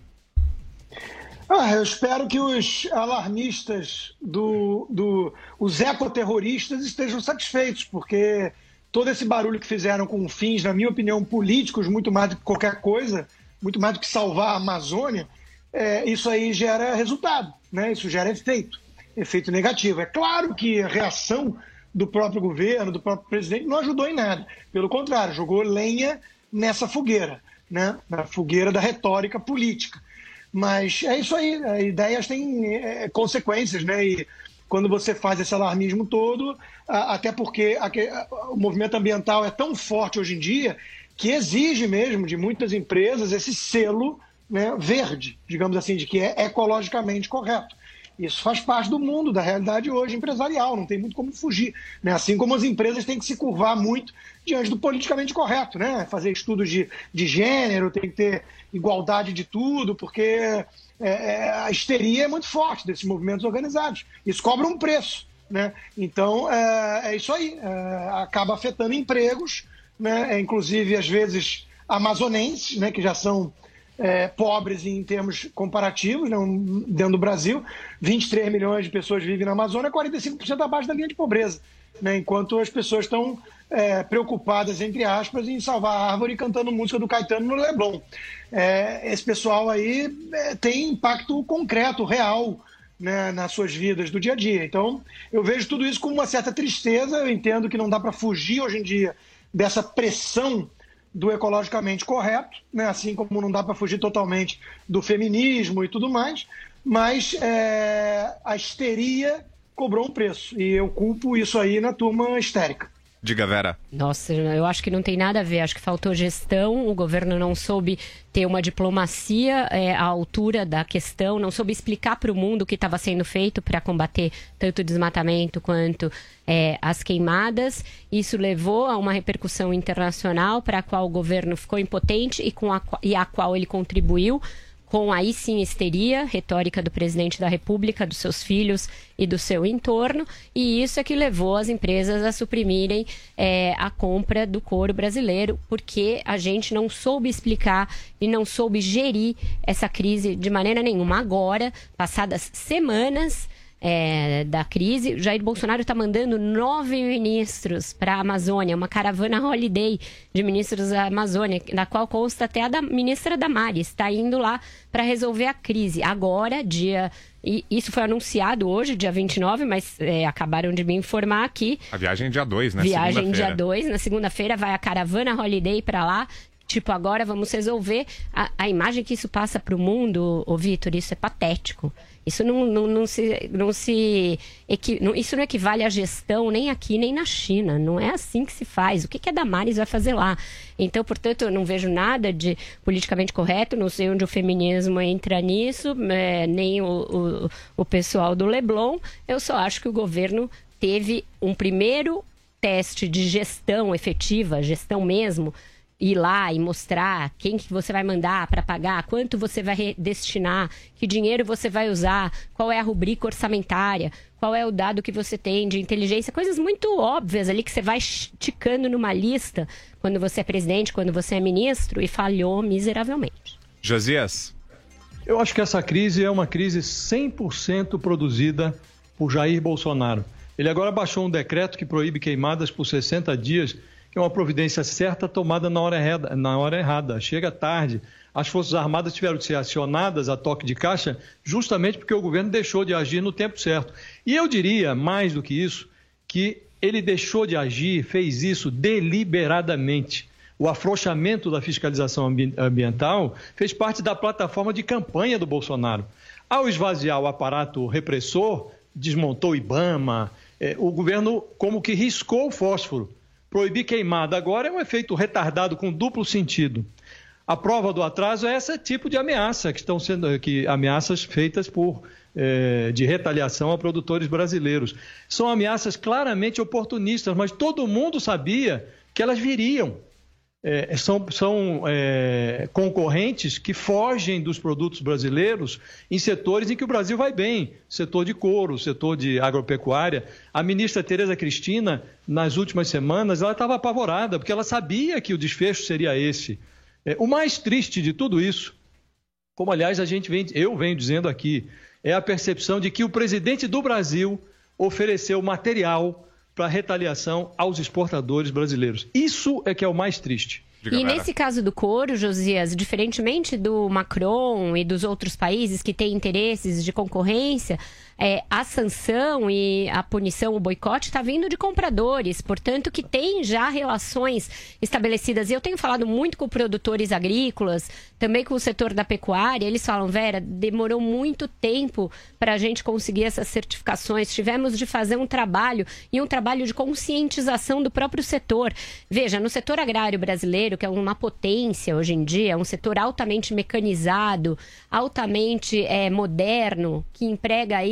Ah, eu espero que os alarmistas, do, do, os ecoterroristas estejam satisfeitos, porque todo esse barulho que fizeram com fins, na minha opinião, políticos, muito mais do que qualquer coisa, muito mais do que salvar a Amazônia, é, isso aí gera resultado, né? Isso gera efeito, efeito negativo. É claro que a reação do próprio governo, do próprio presidente, não ajudou em nada. Pelo contrário, jogou lenha nessa fogueira, né? Na fogueira da retórica política. Mas é isso aí, ideias têm é, consequências, né? E quando você faz esse alarmismo todo, a, até porque a, a, o movimento ambiental é tão forte hoje em dia que exige mesmo de muitas empresas esse selo, né, verde, digamos assim, de que é ecologicamente correto. Isso faz parte do mundo, da realidade hoje empresarial, não tem muito como fugir, né? Assim como as empresas têm que se curvar muito diante do politicamente correto, né? Fazer estudos de, de gênero, tem que ter igualdade de tudo, porque é, é, a histeria é muito forte desses movimentos organizados. Isso cobra um preço, né? Então, é, é isso aí, é, acaba afetando empregos, né? É, inclusive, às vezes, amazonenses, né? Que já são É, pobres em termos comparativos, né, dentro do Brasil. vinte e três milhões de pessoas vivem na Amazônia, quarenta e cinco por cento abaixo da linha de pobreza, né, enquanto as pessoas estão é, preocupadas, entre aspas, em salvar a árvore cantando música do Caetano no Leblon. É, esse pessoal aí é, tem impacto concreto, real, né, nas suas vidas do dia a dia. Então, eu vejo tudo isso com uma certa tristeza. Eu entendo que não dá para fugir hoje em dia dessa pressão do ecologicamente correto, né? Assim como não dá para fugir totalmente do feminismo e tudo mais, mas é, a histeria cobrou um preço, e eu culpo isso aí na turma histérica. Diga, Vera. Nossa, eu acho que não tem nada a ver, acho que faltou gestão, o governo não soube ter uma diplomacia é, à altura da questão, não soube explicar para o mundo o que estava sendo feito para combater tanto o desmatamento quanto é, as queimadas. Isso levou a uma repercussão internacional para a qual o governo ficou impotente e, com a, e a qual ele contribuiu, com aí sim histeria, retórica do presidente da República, dos seus filhos e do seu entorno, e isso é que levou as empresas a suprimirem é, a compra do couro brasileiro, porque a gente não soube explicar e não soube gerir essa crise de maneira nenhuma. Agora, passadas semanas É, da crise, Jair Bolsonaro está mandando nove ministros para a Amazônia, uma caravana holiday de ministros da Amazônia, na qual consta até a da ministra Damares, está indo lá para resolver a crise. Agora, dia... E isso foi anunciado hoje, dia vinte e nove, mas é, acabaram de me informar aqui. A viagem é dia dois, né? Viagem dia dois, na segunda-feira vai a caravana holiday para lá. Tipo, agora vamos resolver. A, a imagem que isso passa para o mundo, ô Vitor, isso é patético. Isso não, não, não se... Não se equi, não, isso não equivale à gestão nem aqui, nem na China. Não é assim que se faz. O que, que a Damares vai fazer lá? Então, portanto, eu não vejo nada de politicamente correto. Não sei onde o feminismo entra nisso, é, nem o, o, o pessoal do Leblon. Eu só acho que o governo teve um primeiro teste de gestão efetiva, gestão mesmo, ir lá e mostrar quem que você vai mandar para pagar, quanto você vai destinar, que dinheiro você vai usar, qual é a rubrica orçamentária, qual é o dado que você tem de inteligência, coisas muito óbvias ali que você vai ticando numa lista quando você é presidente, quando você é ministro, e falhou miseravelmente. Josias. Eu acho que essa crise é uma crise cem por cento produzida por Jair Bolsonaro. Ele agora baixou um decreto que proíbe queimadas por sessenta dias, que é uma providência certa tomada na hora errada, na hora errada. Chega tarde. As Forças Armadas tiveram de ser acionadas a toque de caixa justamente porque o governo deixou de agir no tempo certo. E eu diria, mais do que isso, que ele deixou de agir, fez isso deliberadamente. O afrouxamento da fiscalização ambiental fez parte da plataforma de campanha do Bolsonaro. Ao esvaziar o aparato repressor, desmontou o IBAMA, eh, o governo como que riscou o fósforo. Proibir queimada agora é um efeito retardado com duplo sentido. A prova do atraso é esse tipo de ameaça, que estão sendo que, ameaças feitas por, eh, de retaliação a produtores brasileiros. São ameaças claramente oportunistas, mas todo mundo sabia que elas viriam. É, são são é, concorrentes que fogem dos produtos brasileiros em setores em que o Brasil vai bem, setor de couro, setor de agropecuária. A ministra Tereza Cristina, nas últimas semanas, ela estava apavorada, porque ela sabia que o desfecho seria esse. É, o mais triste de tudo isso, como aliás a gente vem, eu venho dizendo aqui, é a percepção de que o presidente do Brasil ofereceu material para retaliação aos exportadores brasileiros. Isso é que é o mais triste. Diga, e nesse caso do couro, Josias, diferentemente do Macron e dos outros países que têm interesses de concorrência, é, a sanção e a punição, o boicote, está vindo de compradores, portanto, que tem já relações estabelecidas. E eu tenho falado muito com produtores agrícolas, também com o setor da pecuária. Eles falam, Vera, demorou muito tempo para a gente conseguir essas certificações. Tivemos de fazer um trabalho, e um trabalho de conscientização do próprio setor. Veja, no setor agrário brasileiro, que é uma potência hoje em dia, é um setor altamente mecanizado, altamente é, moderno, que emprega aí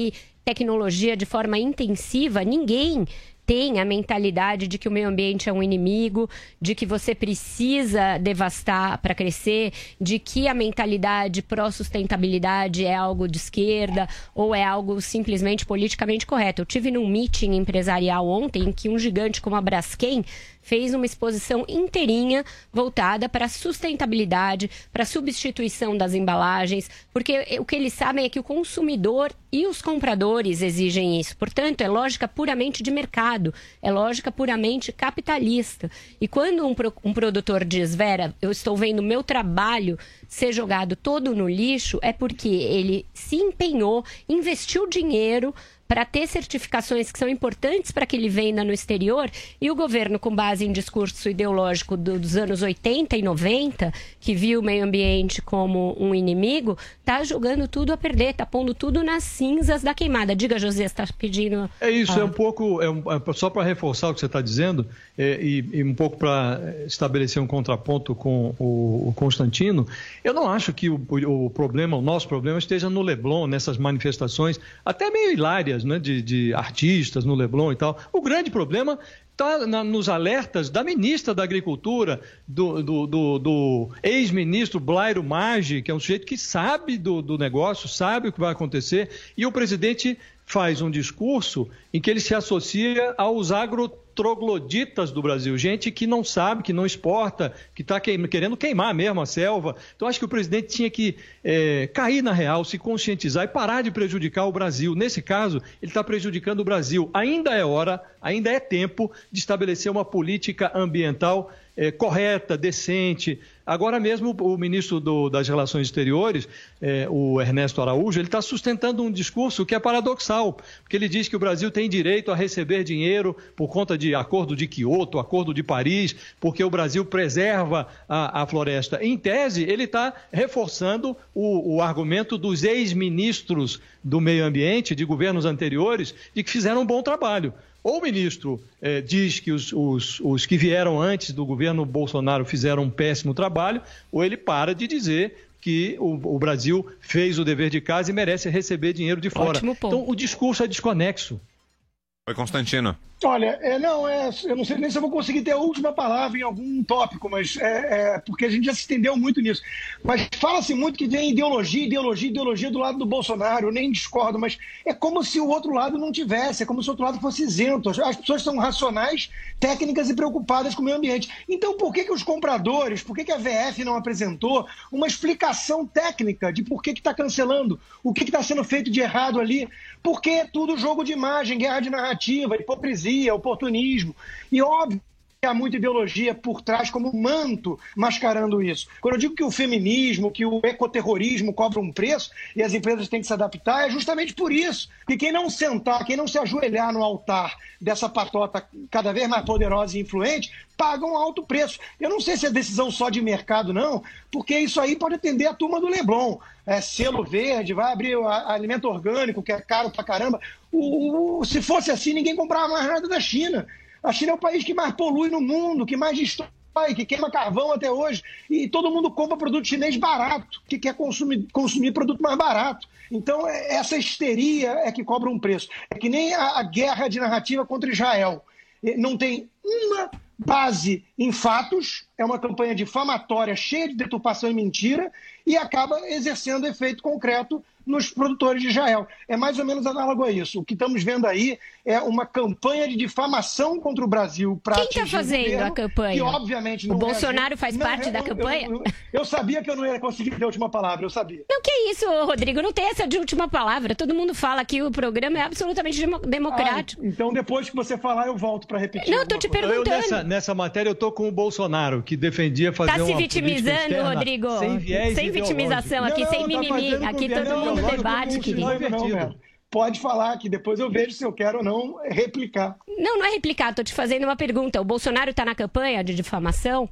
tecnologia de forma intensiva, ninguém tem a mentalidade de que o meio ambiente é um inimigo, de que você precisa devastar para crescer, de que a mentalidade pró-sustentabilidade é algo de esquerda ou é algo simplesmente politicamente correto. Eu tive num meeting empresarial ontem em que um gigante como a Braskem fez uma exposição inteirinha voltada para a sustentabilidade, para a substituição das embalagens, porque o que eles sabem é que o consumidor e os compradores exigem isso. Portanto, é lógica puramente de mercado, é lógica puramente capitalista. E quando um, pro, um produtor diz, Vera, eu estou vendo o meu trabalho ser jogado todo no lixo, é porque ele se empenhou, investiu dinheiro para ter certificações que são importantes para que ele venda no exterior, e o governo, com base em discurso ideológico dos anos oitenta e noventa, que viu o meio ambiente como um inimigo, está jogando tudo a perder, está pondo tudo nas cinzas da queimada. Diga, José, você está pedindo... É isso, ah. é um pouco, é um, é só para reforçar o que você está dizendo, é, e, e um pouco para estabelecer um contraponto com o, o Constantino, eu não acho que o, o problema, o nosso problema esteja no Leblon, nessas manifestações, até meio hilárias, né, de, de artistas no Leblon e tal. O grande problema está nos alertas da ministra da Agricultura, do, do, do, do ex-ministro Blairo Maggi, que é um sujeito que sabe do, do negócio, sabe o que vai acontecer, e o presidente faz um discurso em que ele se associa aos agrotrogloditas do Brasil, gente que não sabe, que não exporta, que está queim, querendo queimar mesmo a selva. Então, acho que o presidente tinha que é, cair na real, se conscientizar e parar de prejudicar o Brasil. Nesse caso, ele está prejudicando o Brasil. Ainda é hora, ainda é tempo de estabelecer uma política ambiental é, correta, decente. Agora mesmo, o ministro do, das Relações Exteriores, é, o Ernesto Araújo, ele está sustentando um discurso que é paradoxal, porque ele diz que o Brasil tem direito a receber dinheiro por conta de acordo de Quioto, acordo de Paris, porque o Brasil preserva a, a floresta. Em tese, ele está reforçando o, o argumento dos ex-ministros do meio ambiente, de governos anteriores, de que fizeram um bom trabalho. Ou o ministro eh, diz que os, os, os que vieram antes do governo Bolsonaro fizeram um péssimo trabalho, ou ele para de dizer que o, o Brasil fez o dever de casa e merece receber dinheiro de fora. Ótimo ponto. Então, o discurso é desconexo. Oi, Constantino. Olha, é, não, é, eu não sei nem se eu vou conseguir ter a última palavra em algum tópico, mas é, é porque a gente já se entendeu muito nisso. Mas fala-se muito que tem ideologia, ideologia, ideologia do lado do Bolsonaro, eu nem discordo, mas é como se o outro lado não tivesse, é como se o outro lado fosse isento. As pessoas são racionais, técnicas e preocupadas com o meio ambiente. Então, por que que os compradores, por que que a V F não apresentou uma explicação técnica de por que que está cancelando, o que que está sendo feito de errado ali? Porque é tudo jogo de imagem, guerra de narrativa, hipocrisia, oportunismo. E óbvio que há muita ideologia por trás como um manto mascarando isso. Quando eu digo que o feminismo, que o ecoterrorismo cobra um preço e as empresas têm que se adaptar, é justamente por isso. E quem não sentar, quem não se ajoelhar no altar dessa patota cada vez mais poderosa e influente, paga um alto preço. Eu não sei se é decisão só de mercado, não, porque isso aí pode atender a turma do Leblon. É, selo verde, vai abrir o alimento orgânico, que é caro pra caramba. O, o, se fosse assim, ninguém comprava mais nada da China. A China é o país que mais polui no mundo, que mais destrói, que queima carvão até hoje. E todo mundo compra produto chinês barato, que quer consumir, consumir produto mais barato. Então, essa histeria é que cobra um preço. É que nem a, a guerra de narrativa contra Israel. Não tem uma base em fatos, é uma campanha difamatória cheia de deturpação e mentira e acaba exercendo efeito concreto nos produtores de Israel. É mais ou menos análogo a isso. O que estamos vendo aí é uma campanha de difamação contra o Brasil. Quem está fazendo governo, a campanha? Que, obviamente, não o Bolsonaro é, faz não, parte eu, da eu, campanha? Eu, eu, eu sabia que eu não ia conseguir ter a última palavra, eu sabia. Não, que isso, Rodrigo, não tem essa de última palavra. Todo mundo fala que o programa é absolutamente democrático. Ah, então, depois que você falar, eu volto para repetir. Não, estou te coisa. perguntando. Eu, nessa, nessa matéria, eu estou com o Bolsonaro, que defendia fazer tá uma se vitimizando, Rodrigo. Sem viés Sem vitimização aqui, não, sem não, mimimi. Tá aqui todo mundo debate, querido. Não, não, não, pode falar, que depois eu vejo se eu quero ou não replicar. Não, não é replicar, estou te fazendo uma pergunta. O Bolsonaro está na campanha de difamação?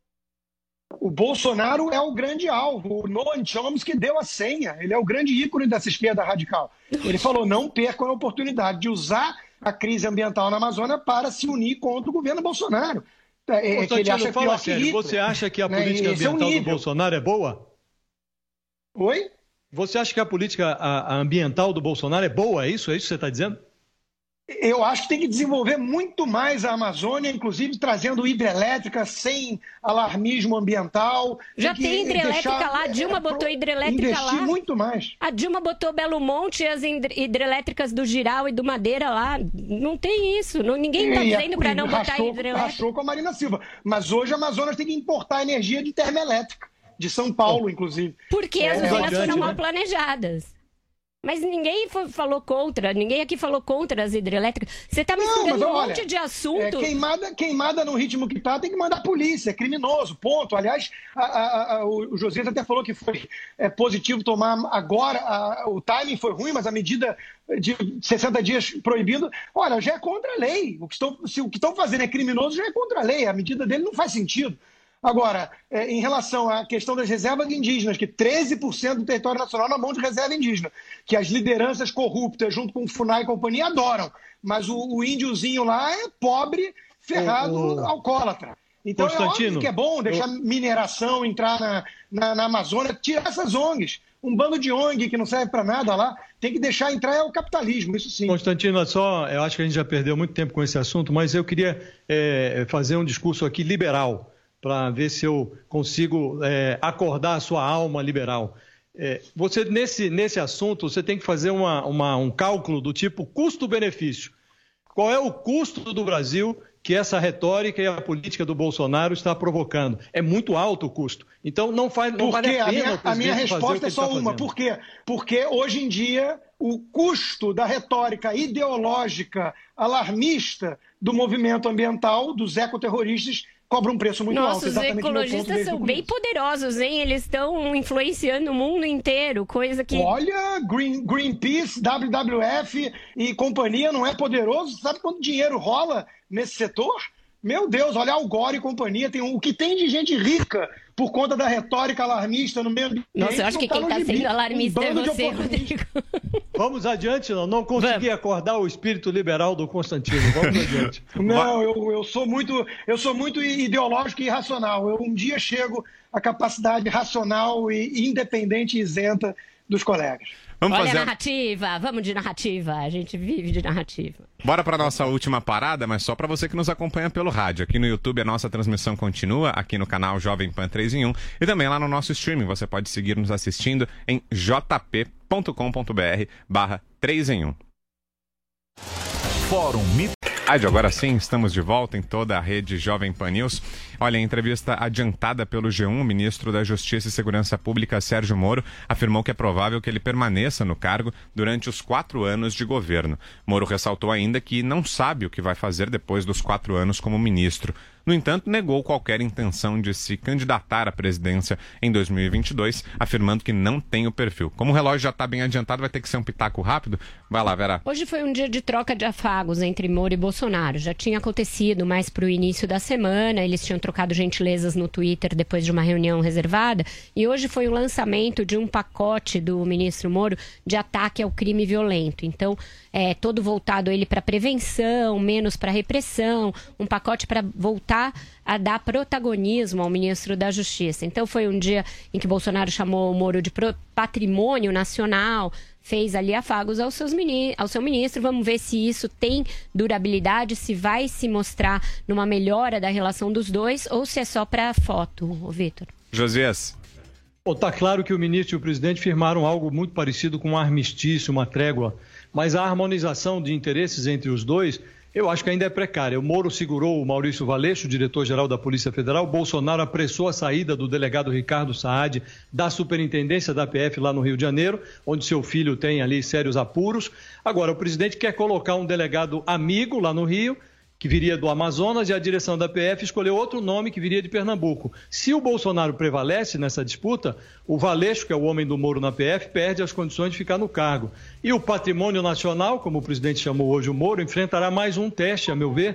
O Bolsonaro é o grande alvo. O Noam Chomsky deu a senha. Ele é o grande ícone dessa esquerda radical. Ele falou, não percam a oportunidade de usar a crise ambiental na Amazônia para se unir contra o governo Bolsonaro. É, que ele acha fala pior sério, que Hitler, você acha que a né? política Esse é ambiental um do Bolsonaro é boa? Oi? Você acha que a política a, a ambiental do Bolsonaro é boa? É isso? É isso que você está dizendo? Eu acho que tem que desenvolver muito mais a Amazônia, inclusive trazendo hidrelétrica sem alarmismo ambiental. Já tem, tem hidrelétrica deixar, lá, a Dilma é, botou hidrelétrica investir lá. Investir muito mais. A Dilma botou Belo Monte e as hidrelétricas do Giral e do Madeira lá. Não tem isso. Não, ninguém está dizendo para não rachou, botar hidrelétrica. Rachou com a Marina Silva. Mas hoje a Amazonas tem que importar energia de termoelétrica, de São Paulo, inclusive. Porque é, as usinas foram né? mal planejadas. Mas ninguém falou contra, ninguém aqui falou contra as hidrelétricas. Você está misturando não, um olha, monte de assunto. É, queimada, queimada no ritmo que está, tem que mandar a polícia, é criminoso, ponto. Aliás, a, a, a, o Josias até falou que foi é, positivo tomar agora, a, o timing foi ruim, mas a medida de sessenta dias proibindo, olha, já é contra a lei. O que estão, se o que estão fazendo é criminoso, já é contra a lei. A medida dele não faz sentido. Agora, em relação à questão das reservas indígenas, que treze por cento do território nacional na mão de reserva indígena, que as lideranças corruptas, junto com o FUNAI e companhia, adoram. Mas o, o índiozinho lá é pobre, ferrado, o, o... alcoólatra. Então é óbvio que é bom deixar eu... mineração entrar na, na, na Amazônia, tirar essas O N Gs. Um bando de O N G que não serve para nada lá, tem que deixar entrar é o capitalismo, isso sim. Constantino, só, eu acho que a gente já perdeu muito tempo com esse assunto, mas eu queria é, fazer um discurso aqui liberal, para ver se eu consigo é, acordar a sua alma liberal. É, você, nesse, nesse assunto, você tem que fazer uma, uma, um cálculo do tipo custo-benefício. Qual é o custo do Brasil que essa retórica e a política do Bolsonaro está provocando? É muito alto o custo. Então, não, faz, não vale a pena. A minha, a minha resposta é só tá uma. Por quê? Porque, hoje em dia, o custo da retórica ideológica alarmista do movimento ambiental, dos ecoterroristas, cobra um preço muito Nossa, alto. Os ecologistas são bem poderosos, hein? Eles estão influenciando o mundo inteiro, coisa que... Olha, Green, Greenpeace, W W F e companhia não é poderoso? Sabe quanto dinheiro rola nesse setor? Meu Deus, olha Al Gore e companhia. Tem um, o que tem de gente rica por conta da retórica alarmista no meio ambiente. Nossa, eu acho que tá quem está sendo alarmista um é você, Rodrigo. Vamos adiante, não, não consegui Vamos. acordar o espírito liberal do Constantino. Vamos adiante. Não, eu, eu, sou muito, eu sou muito ideológico e irracional. Eu um dia chego à capacidade racional e independente e isenta dos colegas. Vamos Olha fazer a narrativa, vamos de narrativa, a gente vive de narrativa. Bora para nossa última parada, mas só para você que nos acompanha pelo rádio. Aqui no YouTube a nossa transmissão continua, aqui no canal Jovem Pan três em um e também lá no nosso streaming. Você pode seguir nos assistindo em jp ponto com ponto br barra três em um. Fórum Mit... Agora sim, estamos de volta em toda a rede Jovem Pan News. Olha, em entrevista adiantada pelo G um, o ministro da Justiça e Segurança Pública, Sérgio Moro, afirmou que é provável que ele permaneça no cargo durante os quatro anos de governo. Moro ressaltou ainda que não sabe o que vai fazer depois dos quatro anos como ministro. No entanto, negou qualquer intenção de se candidatar à presidência em dois mil e vinte e dois, afirmando que não tem o perfil. Como o relógio já está bem adiantado, vai ter que ser um pitaco rápido. Vai lá, Vera. Hoje foi um dia de troca de afagos entre Moro e Bolsonaro. Já tinha acontecido mais para o início da semana, eles tinham trocado gentilezas no Twitter depois de uma reunião reservada, e hoje foi o lançamento de um pacote do ministro Moro de ataque ao crime violento. Então, é todo voltado ele para prevenção, menos para repressão, um pacote para voltar a dar protagonismo ao ministro da Justiça. Então foi um dia em que Bolsonaro chamou o Moro de patrimônio nacional, fez ali afagos aos seus mini- ao seu ministro. Vamos ver se isso tem durabilidade, se vai se mostrar numa melhora da relação dos dois ou se é só para foto, Vitor. Josias. Bom, tá claro que o ministro e o presidente firmaram algo muito parecido com um armistício, uma trégua, mas a harmonização de interesses entre os dois, eu acho que ainda é precária. O Moro segurou o Maurício Valeixo, diretor-geral da Polícia Federal. Bolsonaro apressou a saída do delegado Ricardo Saad da superintendência da P F lá no Rio de Janeiro, onde seu filho tem ali sérios apuros. Agora, o presidente quer colocar um delegado amigo lá no Rio, que viria do Amazonas, e a direção da P F escolheu outro nome que viria de Pernambuco. Se o Bolsonaro prevalece nessa disputa, o Valeixo, que é o homem do Moro na P F, perde as condições de ficar no cargo. E o patrimônio nacional, como o presidente chamou hoje o Moro, enfrentará mais um teste, a meu ver,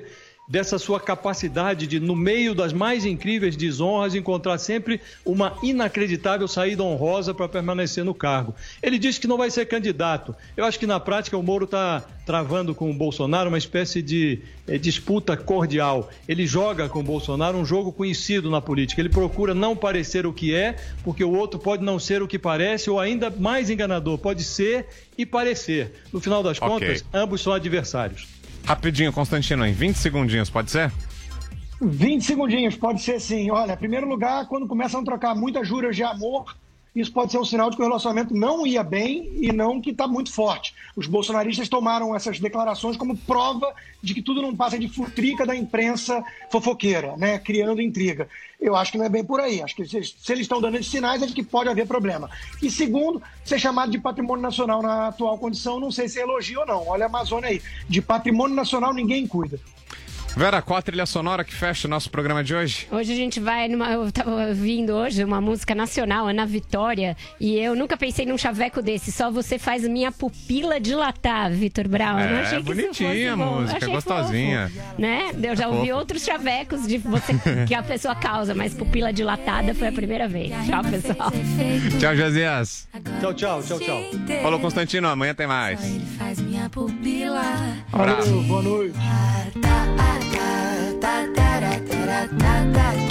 dessa sua capacidade de, no meio das mais incríveis desonras, encontrar sempre uma inacreditável saída honrosa para permanecer no cargo. Ele disse que não vai ser candidato. Eu acho que na prática o Moro está travando com o Bolsonaro uma espécie de eh, disputa cordial. Ele joga com o Bolsonaro um jogo conhecido na política. Ele procura não parecer o que é, porque o outro pode não ser o que parece, ou ainda mais enganador, pode ser e parecer. No final das Ok. contas, ambos são adversários. Rapidinho, Constantino, em vinte segundinhos, pode ser? vinte segundinhos, pode ser sim. Olha, em primeiro lugar, quando começam a trocar muitas juras de amor, isso pode ser um sinal de que o relacionamento não ia bem e não que está muito forte. Os bolsonaristas tomaram essas declarações como prova de que tudo não passa de futrica da imprensa fofoqueira, né, criando intriga. Eu acho que não é bem por aí. Acho que se, se eles estão dando esses sinais é de que pode haver problema. E segundo, ser chamado de patrimônio nacional na atual condição, não sei se é elogio ou não. Olha a Amazônia aí. De patrimônio nacional ninguém cuida. Vera, qual a trilha sonora que fecha o nosso programa de hoje? Hoje a gente vai numa. Eu tava ouvindo hoje uma música nacional, Ana Vitória, e eu nunca pensei num chaveco desse. Só você faz minha pupila dilatar, Vitor Brown. Eu não É, achei que bonitinha isso fosse a bom. música, Achei gostosinha. fofo, né? Eu já É ouvi fofo. outros chavecos de você que a pessoa causa, mas pupila dilatada foi a primeira vez. Tchau, pessoal. Tchau, Josias. Tchau, tchau, tchau, tchau. Falou, Constantino, amanhã tem mais. Ele faz minha pupila. Abraço. Boa noite. Ta, ta, ta, ta, ta, ta, ta, ta, ta.